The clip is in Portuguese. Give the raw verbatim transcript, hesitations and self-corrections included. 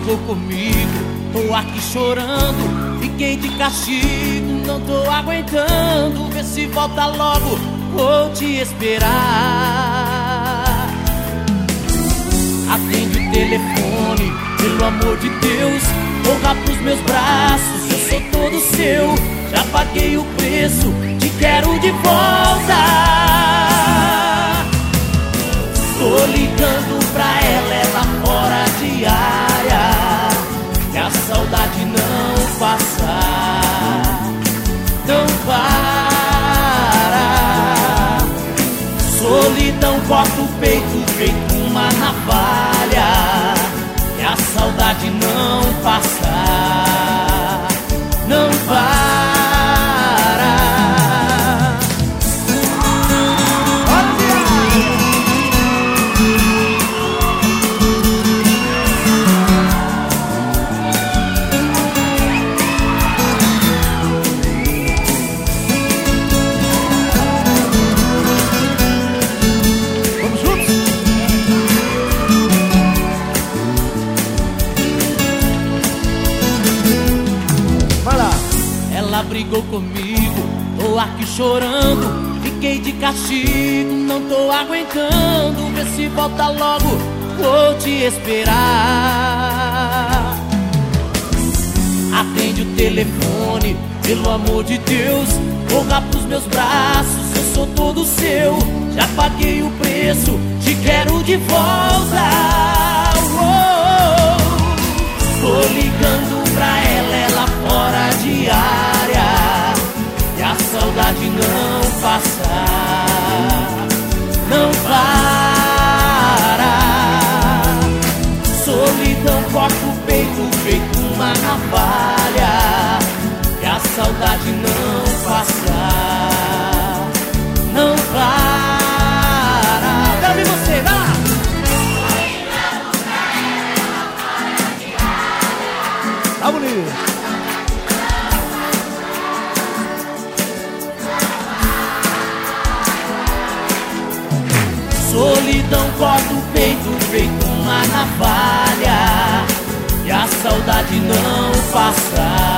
brigou comigo, tô aqui chorando, fiquei de castigo, não tô aguentando. Vê se volta logo, vou te esperar. Atende o telefone, pelo amor de Deus, corra pros meus braços, eu sou todo seu. Já paguei o preço, te quero de volta. Tô ligando pra ela, ela fora de área, e a saudade não passa, não para. Solidão corta o peito, feito uma navalha, e a saudade não passa, não para. Ela brigou comigo, tô aqui chorando, fiquei de castigo, não tô aguentando. Vê se volta logo, vou te esperar. Atende o telefone, pelo amor de Deus, corra pros meus braços, eu sou todo seu. Já paguei o preço, te quero de volta. Oh, tô ligando pra ela, ela fora de área, e a saudade não passa, não para. Solidão corta o peito, feito uma navalha, e a saudade não passa, não para. Dá-me você, vai lá! Tá bonito! Solidão corta o peito, feito uma navalha, e a saudade não passa.